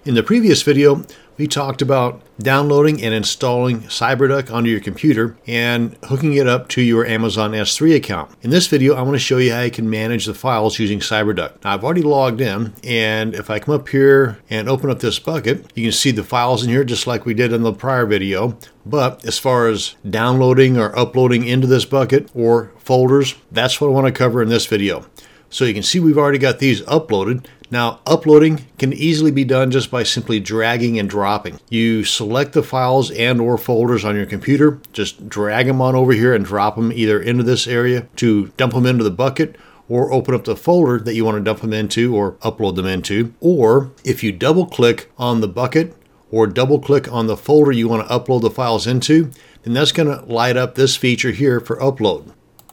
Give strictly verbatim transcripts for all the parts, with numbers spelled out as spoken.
In the previous video, we talked about downloading and installing CyberDuck onto your computer and hooking it up to your Amazon S three account. In this video, I want to show you how you can manage the files using CyberDuck. Now, I've already logged in, and if I come up here and open up this bucket, you can see the files in here just like we did in the prior video. But as far as downloading or uploading into this bucket or folders, that's what I want to cover in this video. So you can see we've already got these uploaded. Now, uploading can easily be done just by simply dragging and dropping. You select the files and or folders on your computer, just drag them on over here and drop them either into this area to dump them into the bucket, or open up the folder that you want to dump them into or upload them into. Or if you double click on the bucket or double click on the folder you want to upload the files into, then that's going to light up this feature here for upload.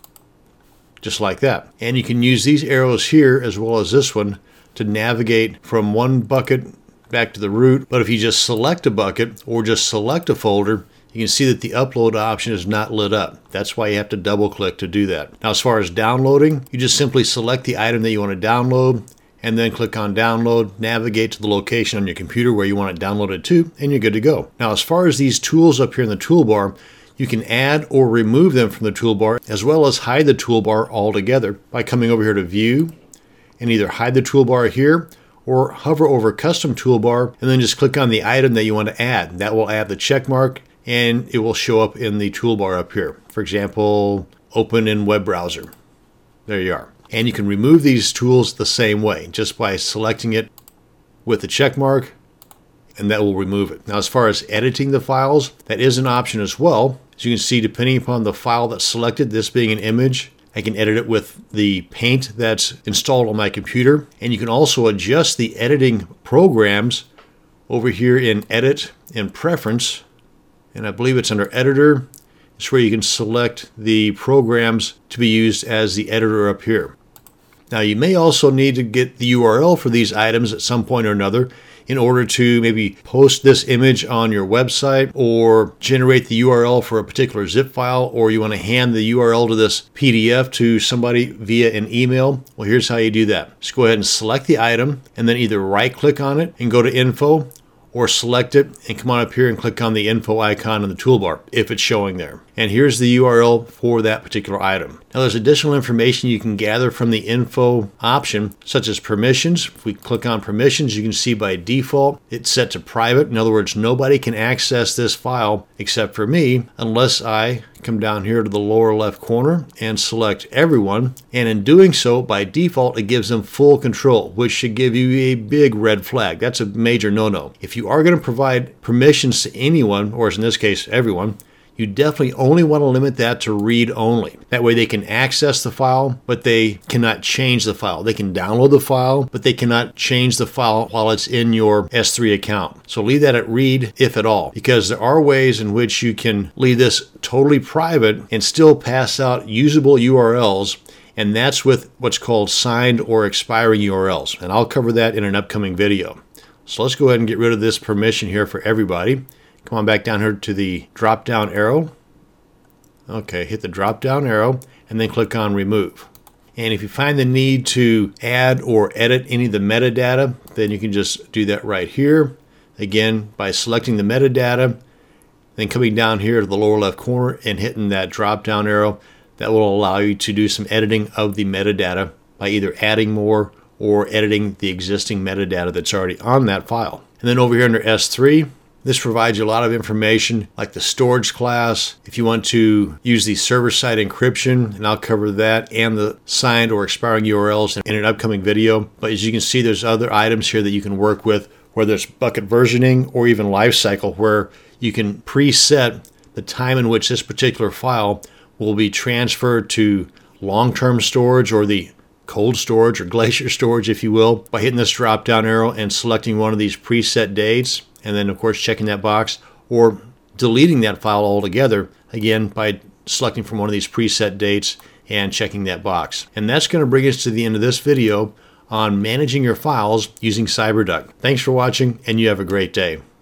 Just like that. And you can use these arrows here as well as this one to navigate from one bucket back to the root. But if you just select a bucket or just select a folder, you can see that the upload option is not lit up. That's why you have to double click to do that. Now, as far as downloading, you just simply select the item that you want to download and then click on download, navigate to the location on your computer where you want it downloaded to, and you're good to go. Now, as far as these tools up here in the toolbar, you can add or remove them from the toolbar, as well as hide the toolbar altogether by coming over here to View and either hide the toolbar here or hover over Custom Toolbar and then just click on the item that you want to add. That will add the check mark and it will show up in the toolbar up here. For example, open in web browser. There you are. And you can remove these tools the same way, just by selecting it with the check mark, and that will remove it. Now, as far as editing the files, that is an option as well. As you can see, depending upon the file that's selected, this being an image, I can edit it with the paint that's installed on my computer. And you can also adjust the editing programs over here in Edit and Preference. And I believe it's under Editor. It's where you can select the programs to be used as the editor up here. Now, you may also need to get the U R L for these items at some point or another in order to maybe post this image on your website or generate the U R L for a particular zip file, or you want to hand the U R L to this P D F to somebody via an email. Well, here's how you do that. Just go ahead and select the item and then either right click on it and go to Info, or select it and come on up here and click on the info icon in the toolbar if it's showing there. And here's the U R L for that particular item. Now, there's additional information you can gather from the info option, such as permissions. If we click on permissions, you can see by default it's set to private. In other words, nobody can access this file except for me unless I come down here to the lower left corner and select everyone. And in doing so, by default, it gives them full control, which should give you a big red flag. That's a major no-no. If you are going to provide permissions to anyone, or as in this case, everyone, you definitely only want to limit that to read only. That way they can access the file, but they cannot change the file. They can download the file, but they cannot change the file while it's in your S three account. So leave that at read, if at all, because there are ways in which you can leave this totally private and still pass out usable U R Ls. And that's with what's called signed or expiring U R Ls. And I'll cover that in an upcoming video. So let's go ahead and get rid of this permission here for everybody. Come on back down here to the drop down arrow. Okay, hit the drop down arrow and then click on Remove. And if you find the need to add or edit any of the metadata, then you can just do that right here. Again, by selecting the metadata, then coming down here to the lower left corner and hitting that drop down arrow, that will allow you to do some editing of the metadata by either adding more or editing the existing metadata that's already on that file. And then over here under S three, this provides you a lot of information like the storage class, if you want to use the server-side encryption, and I'll cover that, and the signed or expiring U R Ls in an upcoming video. But as you can see, there's other items here that you can work with, whether it's bucket versioning or even lifecycle, where you can preset the time in which this particular file will be transferred to long-term storage or the cold storage or glacier storage, if you will, by hitting this drop-down arrow and selecting one of these preset dates. And then, of course, checking that box, or deleting that file altogether, again, by selecting from one of these preset dates and checking that box. And that's going to bring us to the end of this video on managing your files using CyberDuck. Thanks for watching, and you have a great day.